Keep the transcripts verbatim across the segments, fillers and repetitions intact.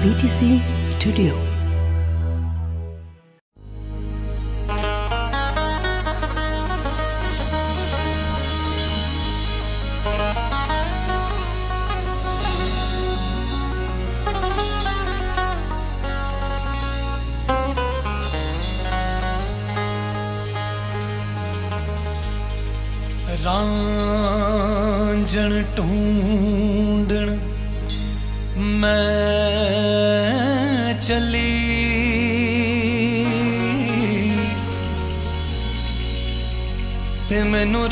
B T C Studio। रांझण ढूंढण मैं चली, ते मैनू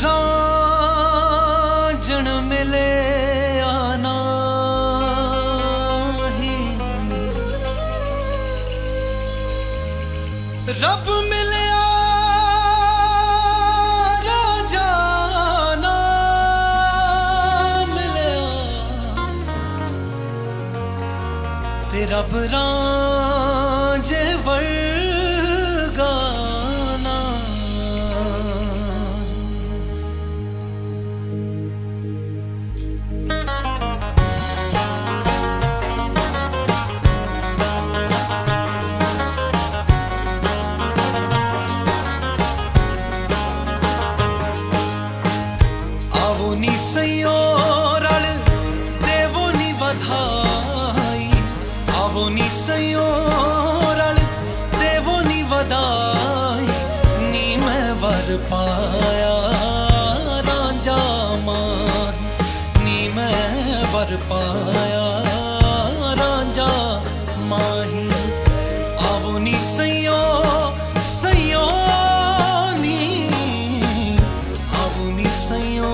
रांझण मिले आना ही, रब मिले रब रांझे वर्गाना। आवो नी सैयो रल देवो नी बधाई, आवो नी सैयो रल देवो नी वधाई, नी मैं वर पाया रांझा माही, नी मैं वर पाया रांझा माही। आवो नी सैयो सैयो नी, आवो नी सैयो।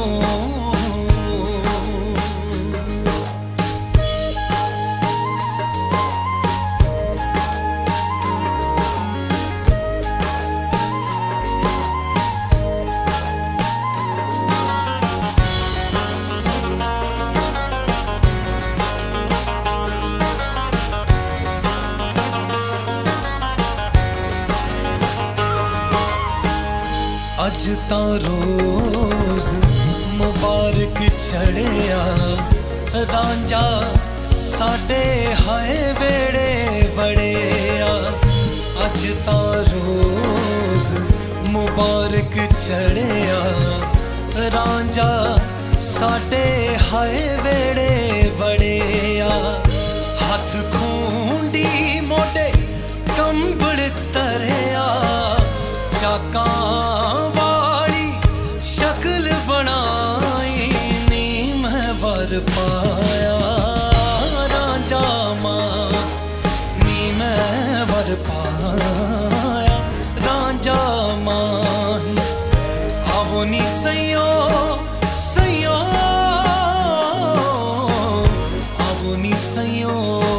अज तां रोज मुबारक चढ़िया रांझा साडे हाय वेड़े बड़िया। अज तां रोज मुबारक चढ़िया रांझा साडे हाय वेड़े बड़िया। हथ खूंडी मोटे कंबल तरिया, चाका वाली शक्ल बनाई, नी मैं वर पाया रांझा मां, नी मैं वर पाया रांझा माही। आवो नी सैयो सैयो, आवो नी सैयो।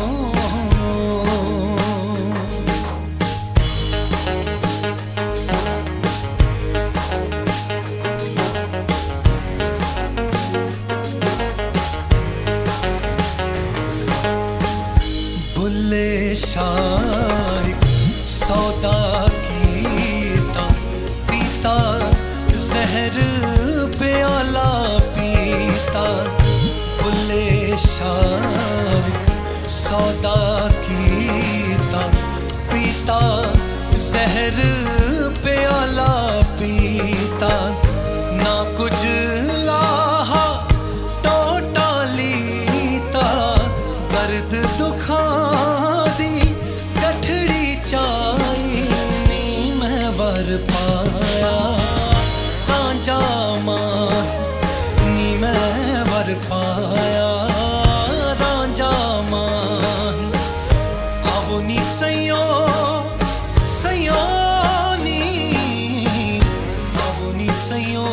बुल्ले शाइक सौदा कीता, पीता जहर प्याला पीता। बुल्ले शाइक सौदा कीता, पीता जहर प्याला पीता। ना कुछ लाहा टोटा लीता, दर्द दुखा दी गठड़ी चाई, नी मैं वर पाया रांझा माही, नी मैं वर पाया रांझा माही। आवो नी सैयो सैयो नी, आवो नी सैयो।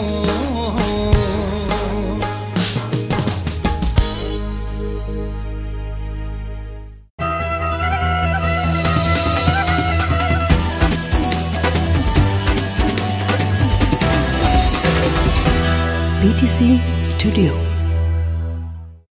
B T C Studio।